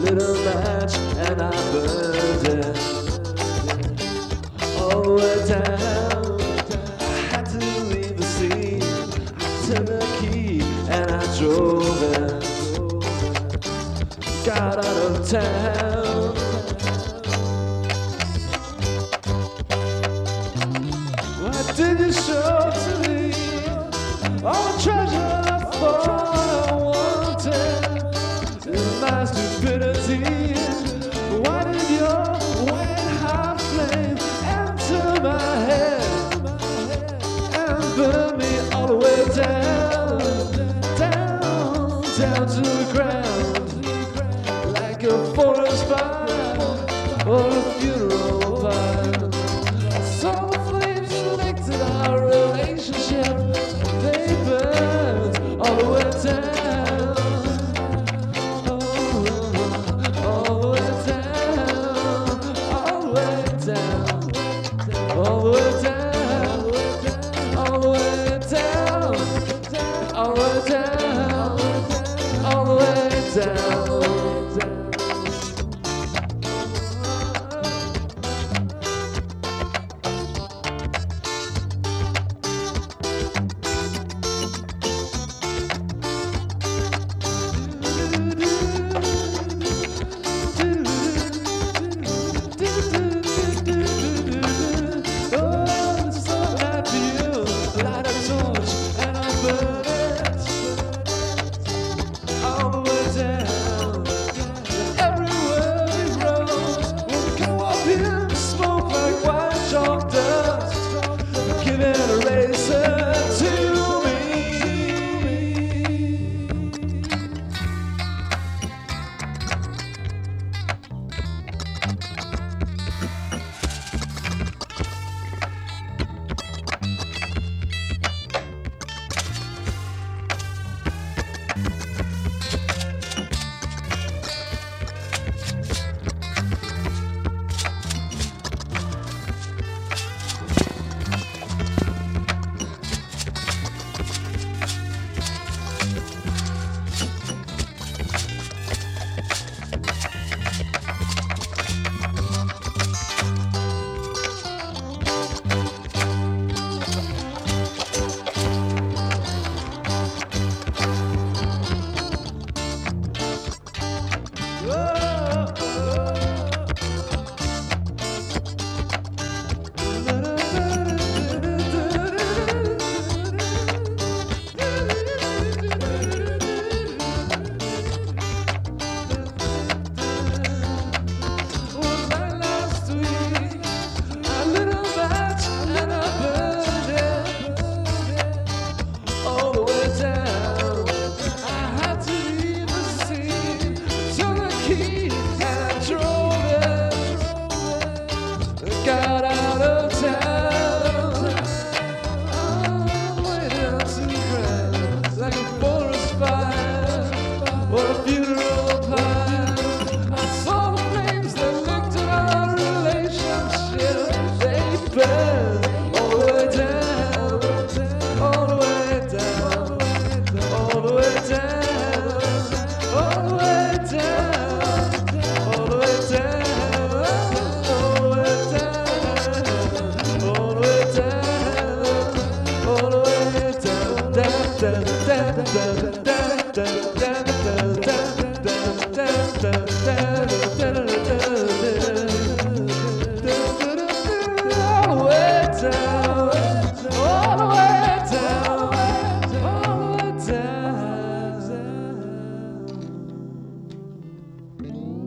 little match and I burned it all the way down. I had to leave the scene. I turned the key and I drove it. Got out of town. Why did you show to me all the treasure I thought I wanted? In my stupidity, why did your white hot flame enter my head and burn me all the way down, down, down to the ground, like a forest fire or a funeral pyre? I saw the flames licked in our relationship. They burned all the way down, all the way down, all the way down, all the way down, all the way down, all the way down, all the way down. Got out of town, way down to the ground, like a forest fire or a funeral pyre. I saw the flames that licked in our relationship. They burned all the way down, all the way down, all the way down, all the way down, all the way down. All the way down.